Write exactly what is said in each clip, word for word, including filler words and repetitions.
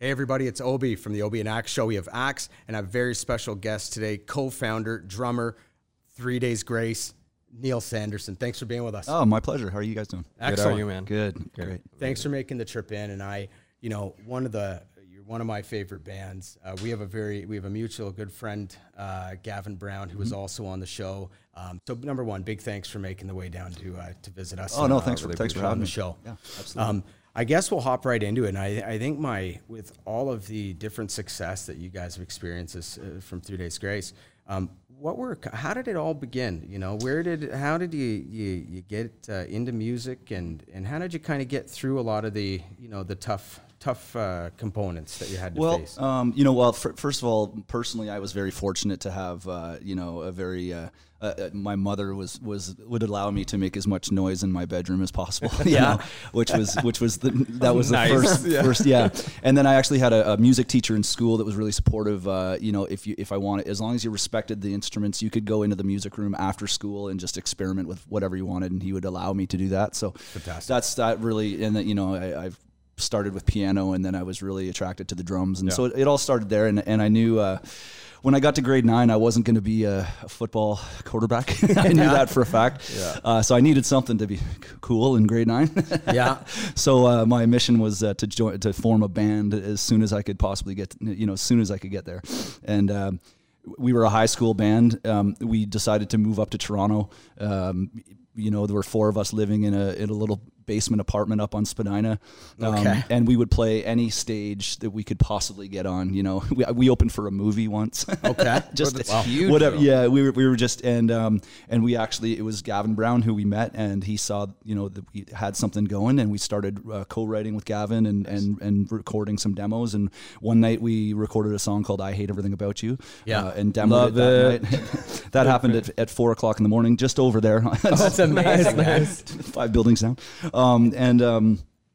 Hey everybody, it's Obi from the Obi and Axe Show. We have Axe and a very special guest today, co-founder, drummer, Three Days Grace, Neil Sanderson. Thanks for being with us. Oh, my pleasure. How are you guys doing? Excellent. Good, how are you, man? Good, Good. great. Thanks for making the trip in. And I, you know, one of the, you're one of my favorite bands. Uh, we have a very, we have a mutual good friend, uh, Gavin Brown, who mm-hmm. is also on the show. Um, so number one, big thanks for making the way down to uh, to visit us. Oh no, uh, thanks for really thanks for having the me. show. Yeah, absolutely. Um, I guess we'll hop right into it. And I, I think my, with all of the different success that you guys have experienced this, uh, from Three Days Grace, um, what were, how did it all begin? You know, where did, how did you, you, you get uh, into music, and, and how did you kind of get through a lot of the, you know, the tough, tough uh, components that you had to well, face? Well, um, you know, well, f first of all, personally, I was very fortunate to have, uh, you know, a very, uh, Uh, my mother was was would allow me to make as much noise in my bedroom as possible. Yeah, know, which was which was the that was nice. the first yeah. first yeah. And then I actually had a, a music teacher in school that was really supportive. Uh, you know, if you if I wanted, as long as you respected the instruments, you could go into the music room after school and just experiment with whatever you wanted, and he would allow me to do that. So fantastic. That's that really, and that you know I, I've started with piano, and then I was really attracted to the drums, and yeah. so it, it all started there, and and I knew. Uh, When I got to grade nine, I wasn't going to be a, a football quarterback. I knew yeah. that for a fact. Yeah. Uh, so I needed something to be cool in grade nine. yeah. So uh, my mission was uh, to join, to form a band as soon as I could possibly get, you know, as soon as I could get there. And um, we were a high school band. Um, we decided to move up to Toronto. Um, you know, there were four of us living in a in a little basement apartment up on Spadina. Um, okay. And we would play any stage that we could possibly get on. You know, we, we opened for a movie once. Okay. just well, that's huge, whatever. though. Yeah, we were we were just and um and we actually it was Gavin Brown who we met, and he saw, you know, that we had something going, and we started uh, co-writing with Gavin and nice. and and recording some demos. And one night we recorded a song called "I Hate Everything About You." Yeah. Uh, and demoed it that it. night. That happened at, at four o'clock in the morning, just over there. Oh, that's amazing. Nice. Five buildings down. Um, and um,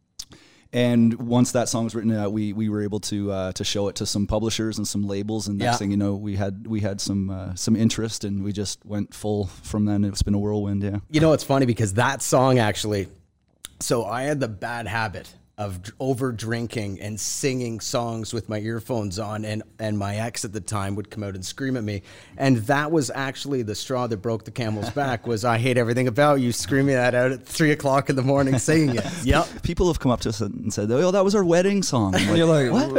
and once that song was written out, we we were able to uh, to show it to some publishers and some labels. And next yeah. thing you know, we had we had some uh, some interest, and we just went full from then. It's been a whirlwind. Yeah. You know, it's funny because that song actually. So I had the bad habit of over drinking and singing songs with my earphones on, and, and my ex at the time would come out and scream at me. And that was actually the straw that broke the camel's back, was "I Hate Everything About You," screaming that out at three o'clock in the morning, singing it. Yep. People have come up to us and said, "Oh, that was our wedding song." Like, you're like, what?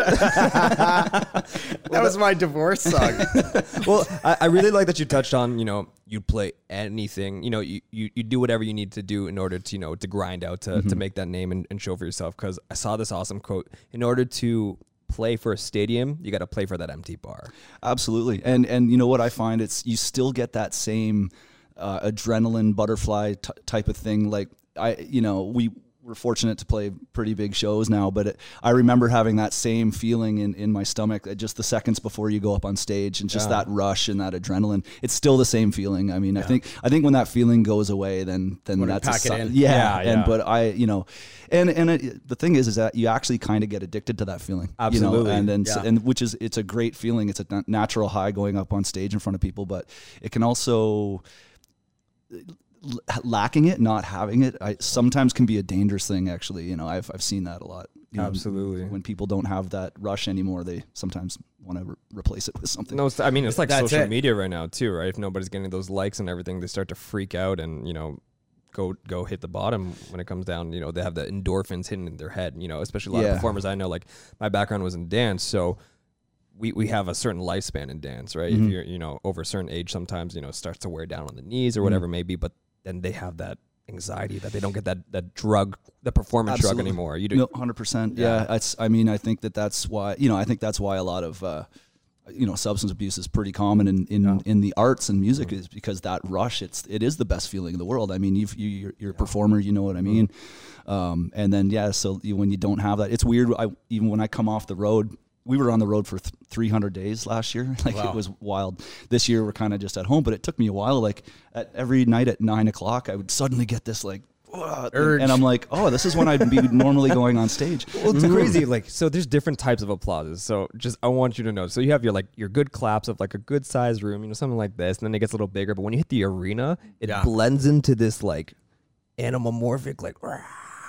That was my divorce song. Well, I, I really like that you touched on, you know, you play anything, you know, you, you, you do whatever you need to do in order to, you know, to grind out, to, mm-hmm. to make that name and, and show for yourself. Because I saw this awesome quote: in order to play for a stadium, you got to play for that empty bar. Absolutely. And, and you know what I find, it's, you still get that same uh, adrenaline butterfly t type of thing. Like I, you know, we, we're fortunate to play pretty big shows now, but it, I remember having that same feeling in, in my stomach just the seconds before you go up on stage, and just yeah. that rush and that adrenaline. It's still the same feeling. I mean, yeah. I think I think when that feeling goes away, then then when that's pack a, it in. Yeah, yeah, and yeah. but I, you know, and and it, the thing is, is that you actually kind of get addicted to that feeling. Absolutely, you know? and and, yeah. so, and which is it's a great feeling. It's a natural high going up on stage in front of people, but it can also, lacking it, not having it, I sometimes can be a dangerous thing. Actually, you know, I've I've seen that a lot. You know, absolutely. When people don't have that rush anymore, they sometimes want to re replace it with something. No, I mean, it's like That's social it. media right now too, right? If nobody's getting those likes and everything, they start to freak out and, you know, go go hit the bottom when it comes down. You know, they have the endorphins hidden in their head. You know, especially a lot yeah. of performers I know. Like my background was in dance, so. We, we have a certain lifespan in dance, right? Mm-hmm. If you're, you know, over a certain age, sometimes, you know, it starts to wear down on the knees or whatever mm-hmm. it may be, but then they have that anxiety that they don't get that, that drug, the performance Absolutely. drug anymore. You do. No, one hundred percent. Yeah. yeah. It's, I mean, I think that that's why, you know, I think that's why a lot of, uh, you know, substance abuse is pretty common in, in, yeah. in the arts and music mm-hmm. is because that rush, it's, it is the best feeling in the world. I mean, you've, you, you're, you're a yeah. performer, you know what I mean? Mm-hmm. Um, and then, yeah, so you, when you don't have that, it's weird. I, even when I come off the road, we were on the road for th three hundred days last year. Like wow. It was wild. This year we're kind of just at home, but it took me a while. Like at every night at nine o'clock, I would suddenly get this like, urge. And I'm like, oh, this is when I'd be normally going on stage. Well, it's crazy. Like, so there's different types of applauses. So just, I want you to know. So you have your, like, your good claps of like a good sized room, you know, something like this. And then it gets a little bigger. But when you hit the arena, it yeah. blends into this like animomorphic, like,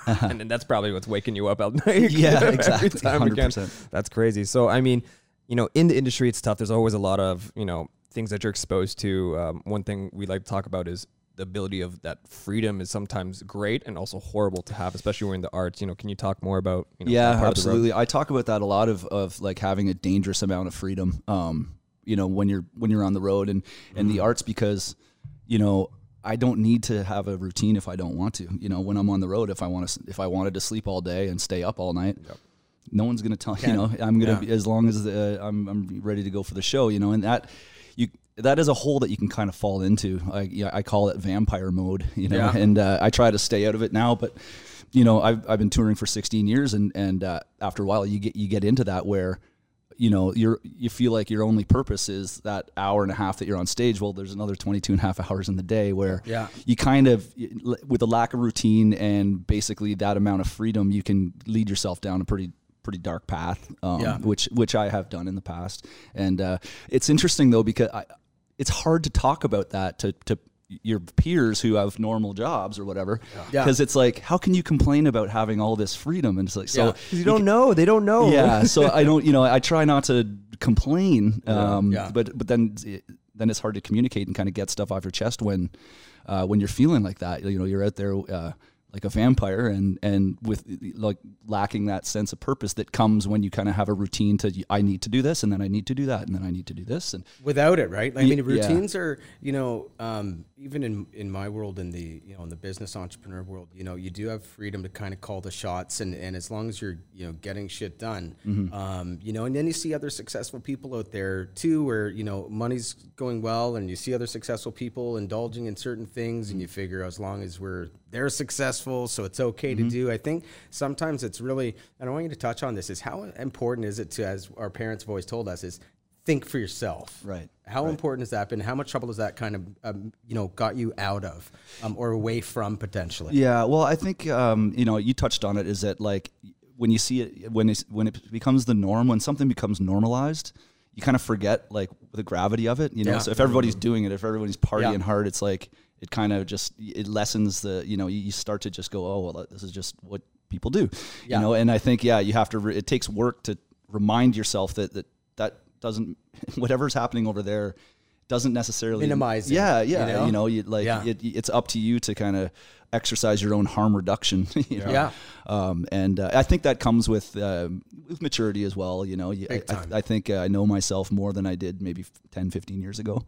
and, and that's probably what's waking you up at night. Yeah, exactly. Every time one hundred percent. again. That's crazy. So, I mean, you know, in the industry, it's tough. There's always a lot of, you know, things that you're exposed to. Um, one thing we like to talk about is the ability of that freedom is sometimes great and also horrible to have, especially when in the arts. You know, can you talk more about, you know, yeah, that part of the road? absolutely. I talk about that a lot of, of like having a dangerous amount of freedom, um, you know, when you're, when you're on the road and, and mm-hmm. the arts, because, you know, I don't need to have a routine if I don't want to, you know, when I'm on the road, if I want to, if I wanted to sleep all day and stay up all night, yep. no one's going to tell, you know, I'm going to yeah. be, as long as the, I'm, I'm ready to go for the show, you know, and that you, that is a hole that you can kind of fall into. I, yeah, I call it vampire mode, you know, yeah. and uh, I try to stay out of it now. But you know, I've I've been touring for sixteen years, and and uh, after a while, you get you get into that where, you know, you're you feel like your only purpose is that hour and a half that you're on stage. Well, there's another twenty-two and a half hours in the day where yeah. you kind of, with a lack of routine and basically that amount of freedom, you can lead yourself down a pretty pretty dark path, um, yeah. which which I have done in the past. And uh, it's interesting though, because I. It's hard to talk about that to, to your peers who have normal jobs or whatever. Yeah. Cause it's like, how can you complain about having all this freedom? And it's like, so yeah. you don't you can, know, they don't know. Yeah. So I don't, you know, I try not to complain. Um, yeah. but, but then, then it's hard to communicate and kind of get stuff off your chest when, uh, when you're feeling like that, you know, you're out there, uh, like a vampire and, and with like lacking that sense of purpose that comes when you kind of have a routine to, I need to do this and then I need to do that and then I need to do this. And without it, right? I mean, routines yeah. are, you know, um, even in, in my world, in the, you know, in the business entrepreneur world, you know, you do have freedom to kind of call the shots and, and as long as you're, you know, getting shit done, mm-hmm. um, you know, and then you see other successful people out there too, where, you know, money's going well and you see other successful people indulging in certain things mm-hmm. and you figure as long as we're, they're successful, so it's okay mm-hmm. to do. I think sometimes it's really, and I want you to touch on this, is how important is it to, as our parents have always told us, is think for yourself. Right. How right. important has that been? How much trouble has that kind of, um, you know, got you out of um, or away from potentially? Yeah, well, I think, um, you know, you touched on it, is that like when you see it, when it's, when it becomes the norm, when something becomes normalized, you kind of forget like the gravity of it, you know? Yeah. So if everybody's doing it, if everybody's partying Yeah. hard, it's like, it kind of just, it lessens the, you know, you start to just go, oh, well, this is just what people do, Yeah. you know? And I think, yeah, you have to, re- it takes work to remind yourself that, that, that doesn't, whatever's happening over there doesn't necessarily minimize it, Yeah. Yeah. you know? You know, you like, Yeah. it, it's up to you to kind of exercise your own harm reduction, you know? Yeah. Um, and uh, I think that comes with, uh, with maturity as well. You know, Big I, time. I, I think uh, I know myself more than I did maybe ten, fifteen years ago.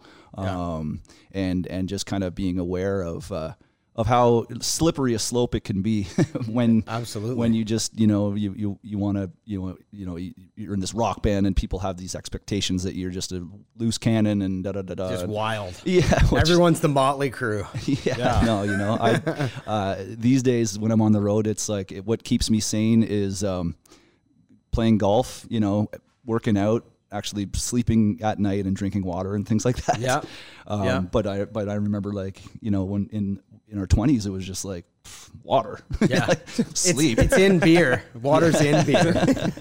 Um, yeah. and, and just kind of being aware of, uh, of how slippery a slope it can be when, Absolutely. when you just, you know, you, you, you want to, you know, you know, you're in this rock band and people have these expectations that you're just a loose cannon and da, da, da, da. Just wild. Yeah. which- Everyone's the Motley Crue. Yeah, Yeah. no, you know, I, uh, these days when I'm on the road, it's like, it, what keeps me sane is, um, playing golf, you know, working out, actually sleeping at night and drinking water and things like that. Yeah. Um, Yeah. but I, but I remember like, you know, when in, in our twenties, it was just like pff, water. Yeah. Like, sleep. It's, it's in beer. Water's in beer.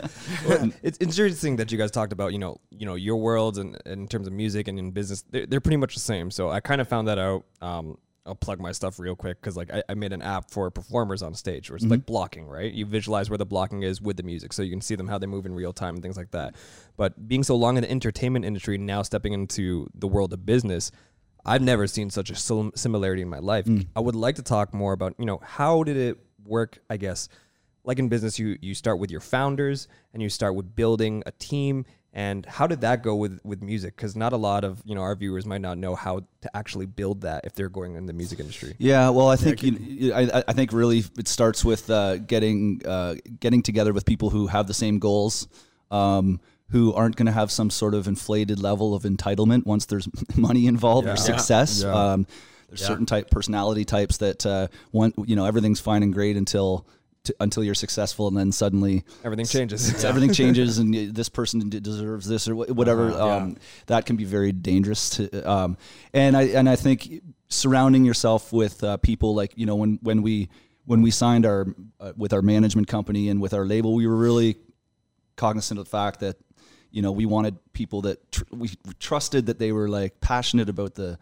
Well, it's interesting that you guys talked about, you know, you know, your worlds and, and in terms of music and in business, they're, they're pretty much the same. So I kind of found that out. Um, I'll plug my stuff real quick because like I, I made an app for performers on stage where it's mm-hmm. like blocking, right? You visualize where the blocking is with the music so you can see them how they move in real time and things like that. But being so long in the entertainment industry, now stepping into the world of business, I've never seen such a sim- similarity in my life. Mm. I would like to talk more about, you know, how did it work, I guess, like in business, you you start with your founders and you start with building a team. And how did that go with, with music? Because not a lot of, you know, our viewers might not know how to actually build that if they're going in the music industry. Yeah, well, I think you, you, I, I think really it starts with uh, getting uh, getting together with people who have the same goals, um, who aren't going to have some sort of inflated level of entitlement once there's money involved Yeah. or success. Yeah. Um, there's Yeah. certain type personality types that uh, want, you know, everything's fine and great until. To, until you're successful, and then suddenly Everything changes. Yeah. Everything changes, and y- this person d- deserves this or wh- whatever. Uh-huh, yeah. um, that can be very dangerous. To, um, and I and I think surrounding yourself with uh, people like, you know, when when we when we signed our uh, with our management company and with our label, we were really cognizant of the fact that, you know, we wanted people that tr- we trusted that they were like passionate about the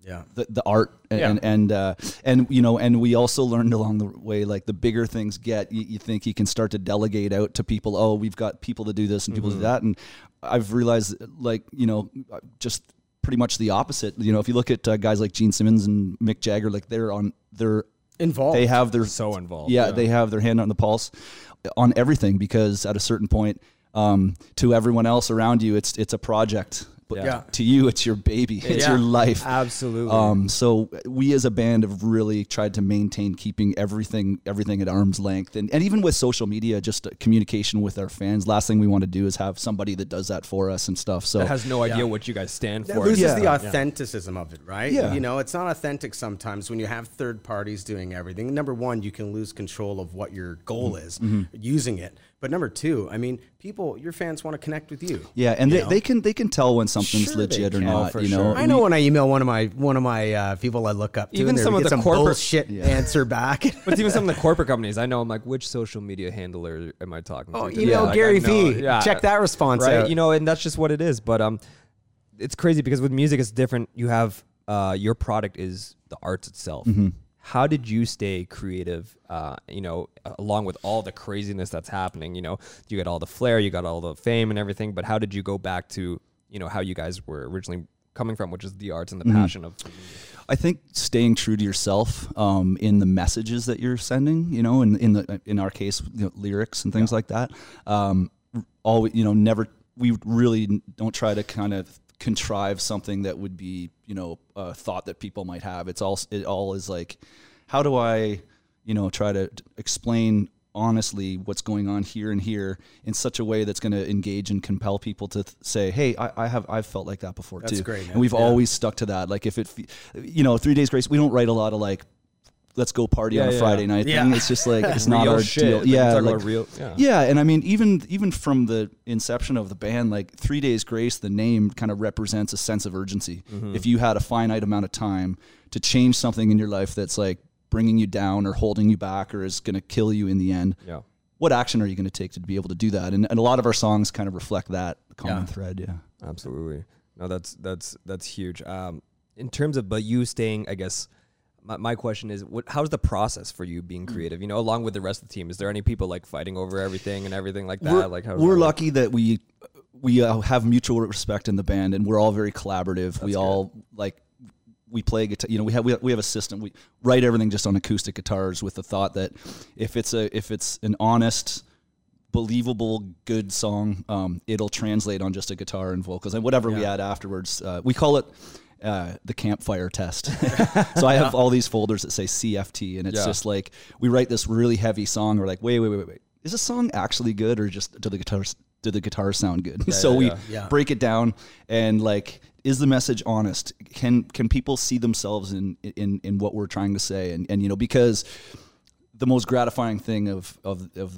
Yeah. the, the art and Yeah. and and, uh, and you know, and we also learned along the way, like the bigger things get, you, you think you can start to delegate out to people. Oh, we've got people to do this and people to do that, and I've realized, like, you know, just pretty much the opposite. You know, if you look at uh, guys like Gene Simmons and Mick Jagger, like they're on they're Involved. they have their So involved. yeah, Yeah. they have their hand on the pulse on everything, because at a certain point, um, to everyone else around you, it's it's a project. But Yeah. to you, it's your baby. It's Yeah. your life. Absolutely. Um, so we as a band have really tried to maintain keeping everything everything at arm's length, and, and even with social media, just communication with our fans. Last thing we want to do is have somebody that does that for us and stuff. So that has no idea Yeah. what you guys stand That for. loses Yeah. the Yeah. authenticism of it, right? Yeah. You know, it's not authentic sometimes when you have third parties doing everything. Number one, you can lose control of what your goal is using it. But number two, I mean, people, your fans want to connect with you. yeah, and you they, know? they can they can tell when something's Sure they legit or can. not. Oh, for you know, sure. I know We- when I email one of my one of my uh, people I look up to, Even and they some of get the some corporate- bullshit Yeah. answer back. But even some of the corporate companies, I know I'm like, which social media handler am I talking Oh, to? you today? know Like, Gary I know- Vee. yeah. Check that response right? out. You know, and that's just what it is. But um, it's crazy because with music, it's different. You have uh, your product is the arts itself. How did you stay creative? Uh, you know, along with all the craziness that's happening. You know, you got all the flair, you got all the fame and everything. But how did you go back to you know how you guys were originally coming from, which is the arts and the passion of. I think staying true to yourself um, in the messages that you're sending, you know, in in the in our case, you know, lyrics and things Yeah. like that. Um, always, you know, never. We really don't try to kind of contrive something that would be, you know, a thought that people might have. It's all it all is like, how do I, you know, try to explain honestly what's going on here and here in such a way that's going to engage and compel people to th- say, hey, I, I have I've felt like that before That's too. great, man. And we've Yeah. always stuck to that. Like if it, fe- you know, Three Days Grace, we don't write a lot of like, let's go party Yeah, on a yeah. Friday night Yeah. thing. It's just like it's not Real our shit. deal. Like, Yeah, talk like, about real. Yeah. yeah, and I mean, even even from the inception of the band, like Three Days Grace, the name kind of represents a sense of urgency. Mm-hmm. If you had a finite amount of time to change something in your life that's like bringing you down or holding you back or is going to kill you in the end, Yeah. what action are you going to take to be able to do that? And, and a lot of our songs kind of reflect that common Yeah. thread. Yeah. Absolutely. No, that's that's that's huge. Um, in terms of, but you staying, I guess, my, my question is, what? How's the process for you being creative? You know, along with the rest of the team, is there any people like fighting over everything and everything like that? We're, like, how we're lucky that we we uh, have mutual respect in the band, and we're all very collaborative. we all like we play guitar. You know, we have we have, we have a system. We write everything just on acoustic guitars with the thought that if it's a if it's an honest, believable, good song, um, it'll translate on just a guitar and vocals and whatever we Yeah. add afterwards. Uh, we call it. Uh, the campfire test. So I have all these folders that say C F T, and it's Yeah. just like we write this really heavy song. We're like, wait, wait, wait, wait, wait. Is this song actually good, or just do the guitars do the guitars sound good? so yeah, we yeah. Yeah. break it down, and like, is the message honest? Can can people see themselves in in in what we're trying to say? And and you know, because the most gratifying thing of of of,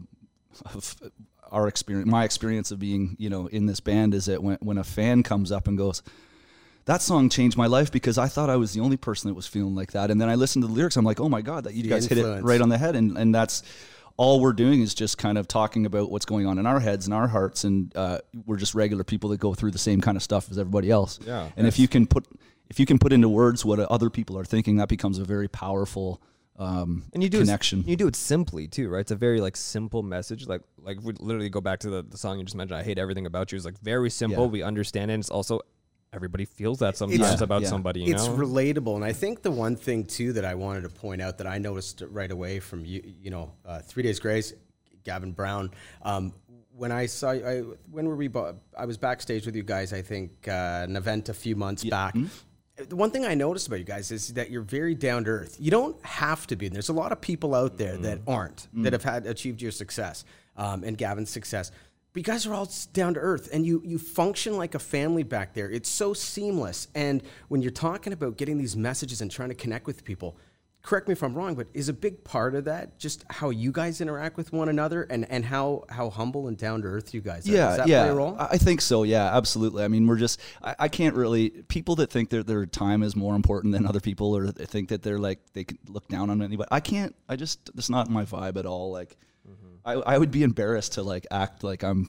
of our experience, my experience of being, you know, in this band is that when when a fan comes up and goes, that song changed my life because I thought I was the only person that was feeling like that. And then I listened to the lyrics. I'm like, oh my God, that you The guys hit it influence. right on the head. And, and that's all we're doing is just kind of talking about what's going on in our heads and our hearts. And uh, we're just regular people that go through the same kind of stuff as everybody else. Yeah, and if you can put, if you can put into words what other people are thinking, that becomes a very powerful um, and you do connection. It, you do it simply too, right? It's a very like simple message. Like like we literally go back to the, the song you just mentioned. I hate everything about you. It's like very simple. Yeah. We understand it. And it's also everybody feels that sometimes It's- about yeah. somebody. You It's know? relatable, and I think the one thing too that I wanted to point out that I noticed right away from you, you know, uh, Three Days Grace, Gavin Brown. Um, when I saw, I, when were we? bo- I was backstage with you guys. I think uh, an event a few months back. The one thing I noticed about you guys is that you're very down to earth. You don't have to be. And there's a lot of people out there that aren't, that have had achieved your success um, and Gavin's success. But you guys are all s- down to earth, and you you function like a family back there. It's so seamless. And when you're talking about getting these messages and trying to connect with people, correct me if I'm wrong, but is a big part of that just how you guys interact with one another and, and how, how humble and down to earth you guys are? Yeah, Does that yeah. play a role? I I think so. Yeah, absolutely. I mean, we're just, I, I can't really, people that think that their time is more important than other people, or they think that they're like, they can look down on anybody. I can't, I just, that's not my vibe at all. Like, I, I would be embarrassed to like act like I'm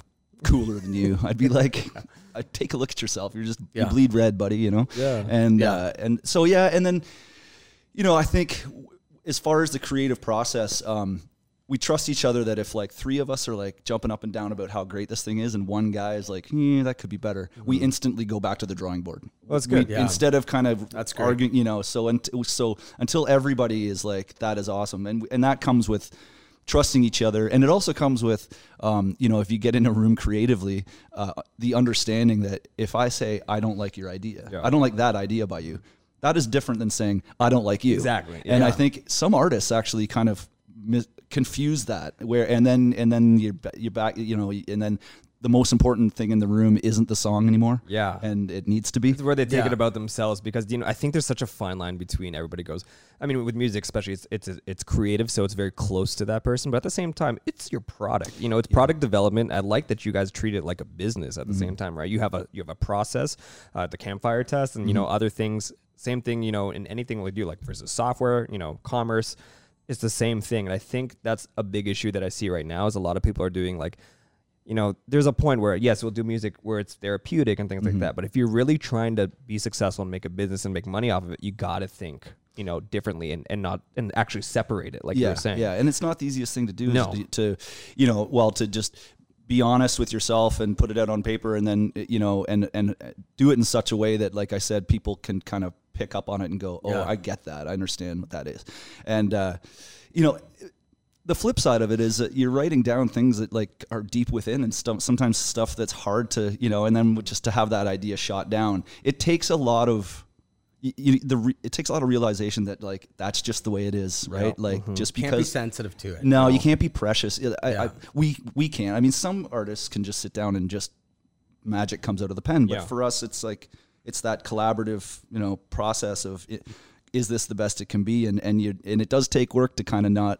cooler than you. I'd be like, I'd take a look at yourself. You're just Yeah. you bleed red, buddy. You know. Yeah. And Yeah. Uh, and so yeah, and then, you know, I think as far as the creative process, um, we trust each other that if like three of us are like jumping up and down about how great this thing is, and one guy is like, eh, that could be better, mm-hmm. we instantly go back to the drawing board. Well, that's good. We, Yeah. Instead of kind of That's great. arguing, you know, so until, so until everybody is like, that is awesome. And, and that comes with trusting each other. And it also comes with, um, you know, if you get in a room creatively, uh, the understanding that if I say, I don't like your idea, Yeah. I don't like that idea by you, that is different than saying, I don't like you. Exactly. And Yeah. I think some artists actually kind of mis- confuse that where, and then, and then you're, ba- you're back, you know, and then the most important thing in the room isn't the song anymore. Yeah. And it needs to be. It's where they take Yeah. it about themselves, because you know I think there's such a fine line between everybody goes. I mean, with music especially, it's it's it's creative, so it's very close to that person. But at the same time, it's your product. You know, it's product development. I like that you guys treat it like a business at the Mm-hmm. same time, right? You have a you have a process, uh, the campfire test, and you know other things. Same thing, you know, in anything we do, like versus software, you know, commerce, it's the same thing. And I think that's a big issue that I see right now is a lot of people are doing like. You know, there's a point where, yes, we'll do music where it's therapeutic and things Mm-hmm. like that. But if you're really trying to be successful and make a business and make money off of it, you got to think, you know, differently and, and not, and actually separate it, like you yeah, were saying. Yeah. And it's not the easiest thing to do No. is to, to, you know, well, to just be honest with yourself and put it out on paper and then, you know, and, and do it in such a way that, like I said, people can kind of pick up on it and go, oh, Yeah. I get that. I understand what that is. And, uh, you know, the flip side of it is that you're writing down things that like are deep within and stuff, sometimes stuff that's hard to, you know, and then just to have that idea shot down, it takes a lot of, you, you, the re, it takes a lot of realization that like, that's just the way it is. Right. Yeah. Like just Can't be because sensitive to it. no, you can't be precious. I, Yeah. I, we, we can't, I mean, some artists can just sit down and just magic comes out of the pen, but Yeah. for us, it's like, it's that collaborative, you know, process of it, is this the best it can be? And, and you, and it does take work to kind of not,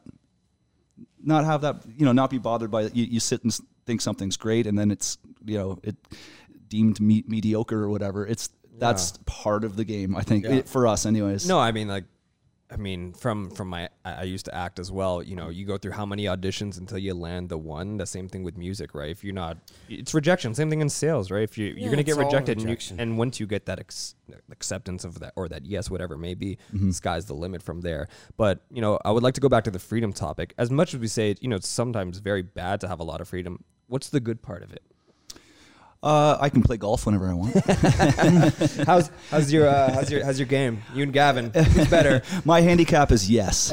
not have that, you know, not be bothered by it. You, you sit and s- think something's great and then it's, you know, it deemed me- mediocre or whatever. It's, that's part of the game, I think, Yeah. it, for us anyways. No, I mean, like, I mean, from from my, I, I used to act as well. You know, you go through how many auditions until you land the one. The same thing with music, right? If you're not, it's rejection. Same thing in sales, right? If you Yeah, you're gonna it's get all rejected, and, you, rejection. and once you get that ex- acceptance of that or that yes, whatever it may be, sky's the limit from there. But you know, I would like to go back to the freedom topic. As much as we say, you know, it's sometimes very bad to have a lot of freedom. What's the good part of it? Uh, I can play golf whenever I want. how's how's your uh, how's your how's your game? You and Gavin, who's better? My handicap is yes.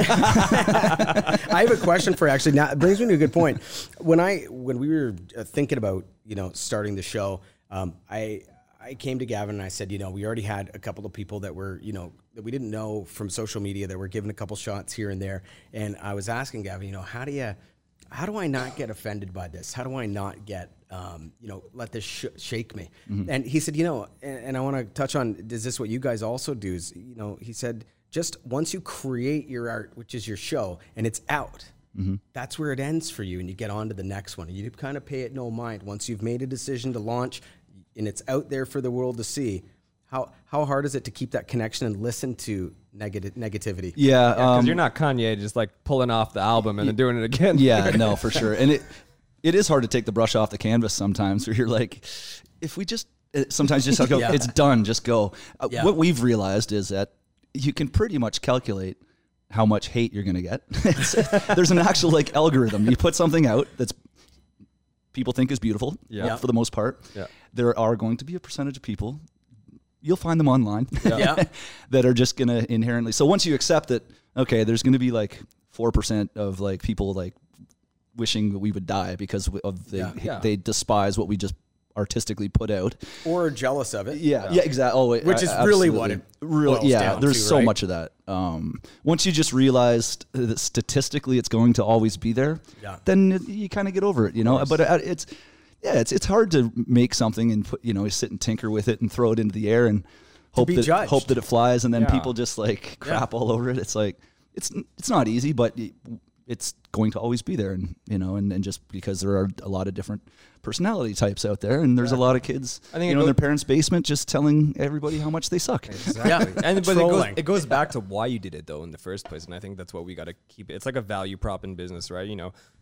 I have a question for you, actually. Now it brings me to a good point. When I when we were uh, thinking about you know starting the show, um, I I came to Gavin and I said, you know, we already had a couple of people that were you know that we didn't know from social media that were giving a couple shots here and there, and I was asking Gavin, you know, how do you how do I not get offended by this? How do I not get um, you know let this sh- shake me? Mm-hmm. And he said, you know, and, and I want to touch on, is this what you guys also do? Is you know, he said, just once you create your art, which is your show, and it's out, Mm-hmm. that's where it ends for you, and you get on to the next one. You kind of pay it no mind. Once you've made a decision to launch, and it's out there for the world to see, how how hard is it to keep that connection and listen to negative negativity? Yeah, Because um, you're not Kanye, just like pulling off the album and then doing it again. yeah, no, for sure. And it it is hard to take the brush off the canvas sometimes, where you're like, if we just it- sometimes just go, Yeah. it's done, just go. Uh, Yeah. What we've realized is that you can pretty much calculate how much hate you're going to get. It's- there's an actual like algorithm. You put something out that's people think is beautiful, Yeah. for the most part. Yeah. There are going to be a percentage of people, you'll find them online, Yeah. that are just going to inherently. So once you accept that, okay, there's going to be like four percent of like people like wishing that we would die because of the, Yeah. Yeah. they despise what we just artistically put out. Or jealous of it. Yeah, yeah, exactly. Oh, wait, Which is I- really absolutely. what it Real- boils yeah, down there's to, so right? much of that. Um, once you just realize that statistically it's going to always be there, Yeah. then it, you kind of get over it, you know. But it, it's yeah, it's it's hard to make something and put you know sit and tinker with it and throw it into the air and hope be that judged. hope that it flies, and then Yeah. people just like crap all over it. It's like it's it's not easy, but it- it's going to always be there, and you know, and, and just because there are a lot of different personality types out there, and there's a lot of kids, I think you it know, in go- their parents' basement, just telling everybody how much they suck. Exactly. Yeah. And but it goes, Trolling. it goes back to why you did it though in the first place, and I think that's what we got to keep. It's like a value prop in business, right? You know,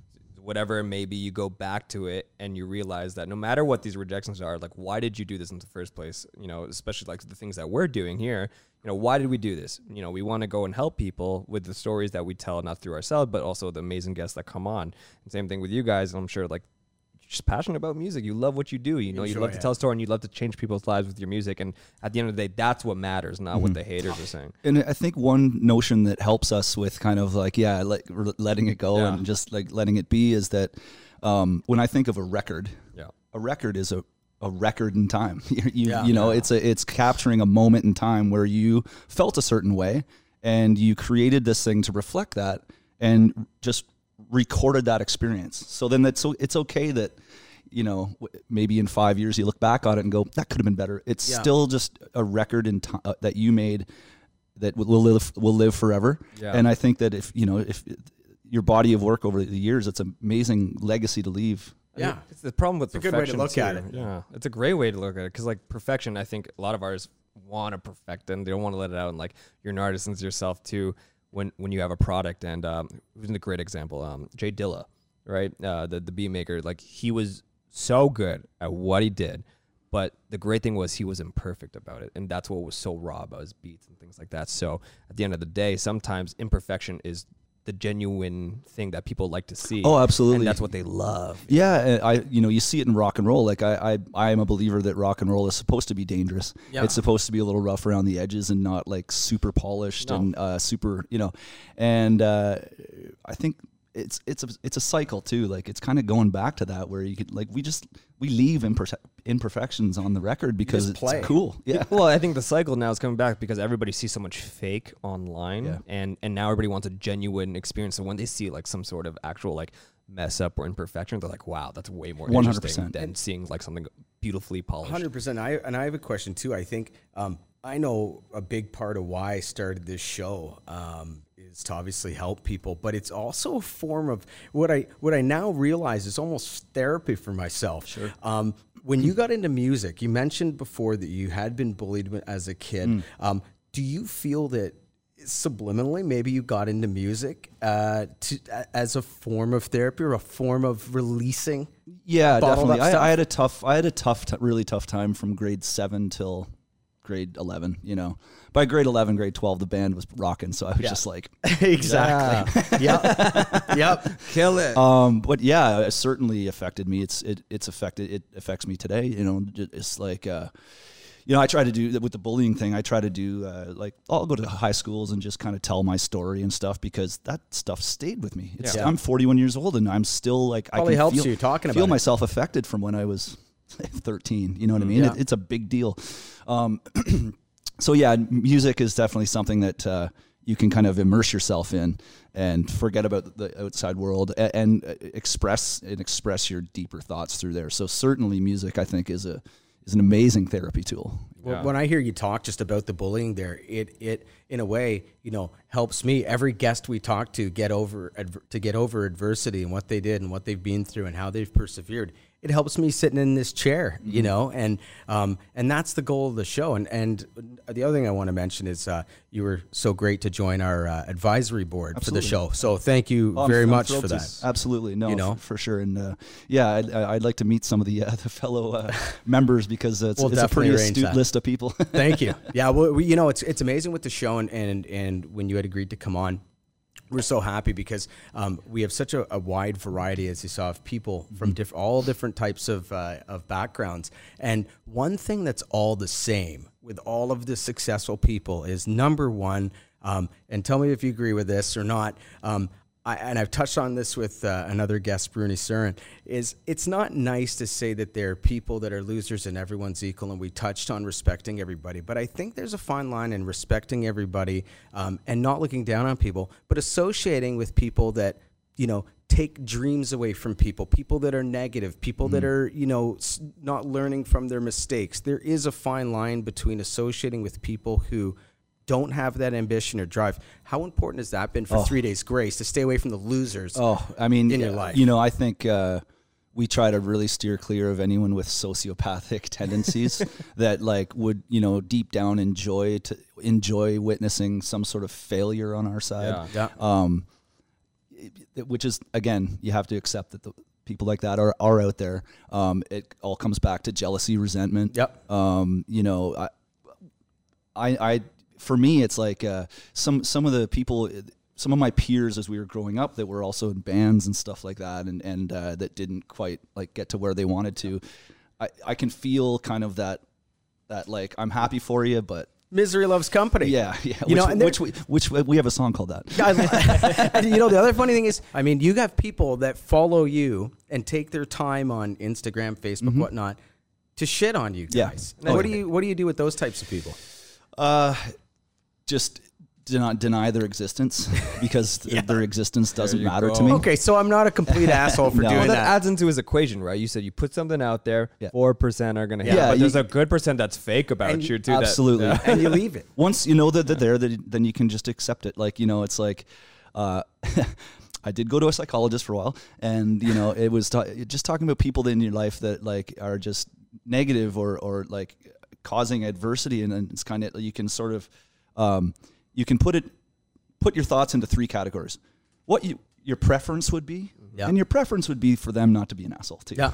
whatever it may be, you go back to it and you realize that no matter what these rejections are, like, why did you do this in the first place? You know, especially like the things that we're doing here, you know, why did we do this? You know, we want to go and help people with the stories that we tell, not through ourselves, but also the amazing guests that come on. And same thing with you guys. I'm sure, like, you're just passionate about music. You love what you do. You know, you love to tell a story and you love to change people's lives with your music. And at the end of the day, that's what matters, not mm-hmm. what the haters are saying. And I think one notion that helps us with kind of like, yeah, like letting it go yeah. and just like letting it be is that um, when I think of a record, yeah. a record is a a record in time. you yeah, you know, yeah. it's a it's capturing a moment in time where you felt a certain way and you created this thing to reflect that and just recorded that experience. So then that's so it's okay that, you know, maybe in five years you look back on it and go, that could have been better. It's yeah. still just a record in time uh, that you made that will live will live forever. Yeah. And I think that if you know if your body of work over the years, it's an amazing legacy to leave. Yeah, it's the problem with it's a perfection. good way to look too. at it. Yeah, it's a great way to look at it because, like, perfection, I think a lot of artists want to perfect and they don't want to let it out. And like, you're an artist and yourself too when when you have a product. And um, it was a great example. Um, Jay Dilla, right? Uh, the the beat maker, like, he was so good at what he did, but the great thing was he was imperfect about it, and that's what was so raw about his beats and things like that. So at the end of the day, sometimes imperfection is the genuine thing that people like to see. Oh, absolutely. And that's what they love. Yeah, I you know, you see it in rock and roll. Like I I I am a believer that rock and roll is supposed to be dangerous. Yeah. It's supposed to be a little rough around the edges and not like super polished no. and uh, super, you know. And uh, I think it's it's a it's a cycle too. Like it's kind of going back to that where you could like we just we leave imperfe- imperfections on the record because it's play. cool. Yeah. Well, I think the cycle now is coming back because everybody sees so much fake online, yeah. and and now everybody wants a genuine experience. So when they see like some sort of actual like mess up or imperfection, they're like, wow, that's way more one hundred interesting percent than seeing like something beautifully polished. one hundred percent. I and I have a question too. I think um, I know a big part of why I started this show um, is to obviously help people, but it's also a form of what I what I now realize is almost therapy for myself. Sure. Um, when you got into music, you mentioned before that you had been bullied as a kid. Mm. Um, do you feel that subliminally maybe you got into music uh, to, as a form of therapy or a form of releasing? Yeah, definitely. I, I had a tough, I had a tough, t- really tough time from grade seven till grade eleven. You know, by grade eleven, grade twelve, the band was rocking, so I was yeah. just like, exactly, yep, yep, kill it. Um, but yeah, it certainly affected me. It's it it's affected. It affects me today. You know, it's like. Uh, You know, I try to do with the bullying thing. I try to do uh, like I'll go to high schools and just kind of tell my story and stuff because that stuff stayed with me. It's, yeah. I'm forty-one years old and I'm still like Probably I can helps feel, you talking feel about myself it. affected from when I was thirteen. You know what mm, I mean? Yeah. It, it's a big deal. Um, so yeah, music is definitely something that uh, you can kind of immerse yourself in and forget about the outside world and, and express and express your deeper thoughts through there. So certainly, music I think is a is an amazing therapy tool. Well, yeah. when I hear you talk just about the bullying there, it it in a way, you know, helps me. Every guest we talk to get over adver- to get over adversity and what they did and what they've been through and how they've persevered. It helps me sitting in this chair, you know, and um, and that's the goal of the show. And and the other thing I want to mention is uh, you were so great to join our uh, advisory board Absolutely. for the show. So thank you oh, very I'm, much I'm for that. To, absolutely, no, you know? for, for sure. And uh, yeah, I'd, I'd like to meet some of the uh, the fellow uh, members because it's, we'll it's a pretty astute that. list of people. Thank you. Yeah, well, we, you know, it's it's amazing with the show, and and and when you had agreed to come on. We're so happy because um, we have such a, a wide variety, as you saw, of people from diff- all different types of uh, of backgrounds. And one thing that's all the same with all of the successful people is number one, um, and tell me if you agree with this or not, um, I, and I've touched on this with uh, another guest, Bruni Surin, is it's not nice to say that there are people that are losers and everyone's equal, and we touched on respecting everybody. But I think there's a fine line in respecting everybody um, and not looking down on people, but associating with people that, you know, take dreams away from people, people that are negative, people mm. that are, you know, not learning from their mistakes. There is a fine line between associating with people who don't have that ambition or drive. How important has that been for oh. Three Days Grace to stay away from the losers? Oh, I mean, in your life, you know, I think uh, we try to really steer clear of anyone with sociopathic tendencies that, like, would you know deep down enjoy to enjoy witnessing some sort of failure on our side. Yeah. yeah. Um, which is, again, you have to accept that the people like that are, are out there. Um, it all comes back to jealousy, resentment. Yep. Um, you know, I, I, I, for me, it's like uh, some some of the people, some of my peers as we were growing up that were also in bands and stuff like that, and and uh, that didn't quite like get to where they wanted to. I, I can feel kind of that that like I'm happy for you, but misery loves company. yeah, yeah. You which, know, and which we which we have a song called that. and you know, the other funny thing is, I mean, you have people that follow you and take their time on Instagram, Facebook, Mm-hmm. whatnot, to shit on you Yeah. guys. Oh, what yeah. do you what do you do with those types of people? Uh, just do not deny their existence because th- their existence doesn't you matter go. to me. Okay, so I'm not a complete asshole for No. doing Well, that, that. adds into his equation, right? You said you put something out there, Yeah. four percent are gonna hit, Yeah, but you- there's a good percent that's fake about And you too. that- Absolutely. yeah. and you leave it. Once you know that they're there, that- then you can just accept it. Like, you know, it's like, uh, I did go to a psychologist for a while, and you know, it was ta- just talking about people in your life that like are just negative or or like causing adversity, and, and it's kind of you can sort of um, you can put it put your thoughts into three categories. What you your preference would be, Yeah. and your preference would be for them not to be an asshole too. Yeah.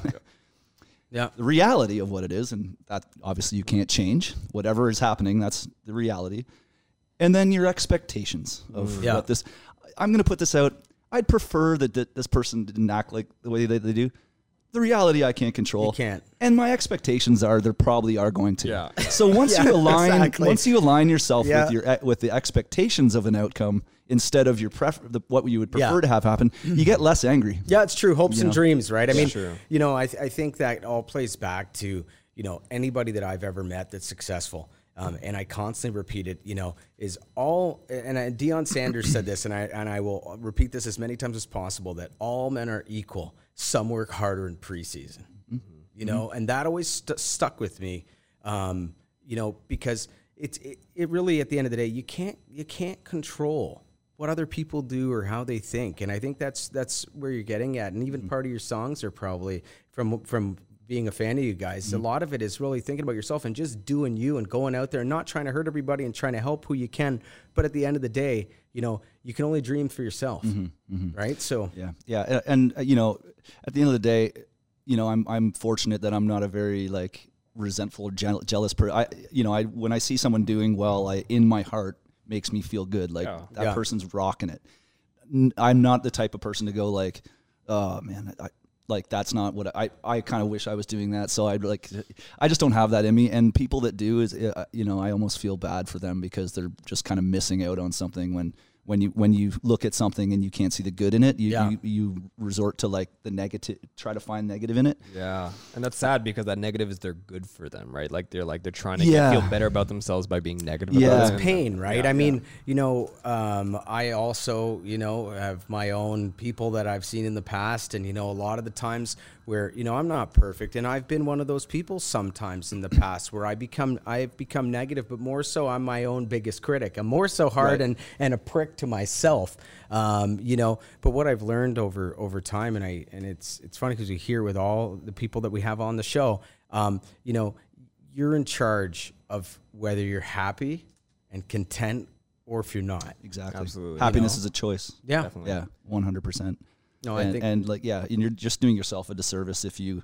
Yeah. The reality of what it is, and that obviously you can't change. Whatever is happening, that's the reality. And then your expectations of Yeah. what this. I'm going to put this out. I'd prefer that, that this person didn't act like the way that they do. The reality I can't control. You can't. And my expectations are they probably are going to. Yeah. So once Yeah, you align, exactly. once you align yourself Yeah. with your with the expectations of an outcome instead of your pref- the, what you would prefer Yeah. to have happen, you get less angry. Yeah, it's true. Hopes You and know? dreams, right? I mean, True. you know, I, th- I think that all plays back to, you know, anybody that I've ever met that's successful. Um, and I constantly repeat it, you know, is all, and I, Deion Sanders said this, and I, and I will repeat this as many times as possible, that all men are equal. Some work harder in preseason, you know, and that always st- stuck with me, um, you know, because it's, it, it really, at the end of the day, you can't, you can't control what other people do or how they think. And I think that's, that's where you're getting at. And even part of your songs are probably from, from, being a fan of you guys, a lot of it is really thinking about yourself and just doing you and going out there and not trying to hurt everybody and trying to help who you can. But at the end of the day, you know, you can only dream for yourself, right? So Yeah, yeah, and, and uh, you know, at the end of the day, you know, I'm I'm fortunate that I'm not a very like resentful or jeal- jealous person. I, you know, I when I see someone doing well, I in my heart makes me feel good. Like Yeah. that Yeah. person's rocking it. N- I'm not the type of person to go like, oh man, I, like that's not what I. I kind of wish I was doing that. So I'd like, I just don't have that in me. And people that do is, uh, you know, I almost feel bad for them because they're just kind of missing out on something when. When you when you look at something and you can't see the good in it, you, Yeah. you you resort to like the negative, try to find negative in it. Yeah, and that's sad because that negative is they're good for them, right? Like they're like they're trying to Yeah. get, feel better about themselves by being negative. Yeah. about it's it. And- pain, right? Yeah, I mean, you know, um, I also, you know, have my own people that I've seen in the past. And, you know, a lot of the times where, you know, I'm not perfect. And I've been one of those people sometimes in the past where I become, I've become negative, but more so I'm my own biggest critic. I'm more so hard Right. and, and a prick to myself, um, you know, but what I've learned over, over time, and I, and it's, it's funny because we hear with all the people that we have on the show, um, you know, you're in charge of whether you're happy and content or if you're not. Exactly. Absolutely. Happiness You know? is a choice. Yeah. Definitely. Yeah, one hundred percent. No, I and, think- and like yeah, and you're just doing yourself a disservice if you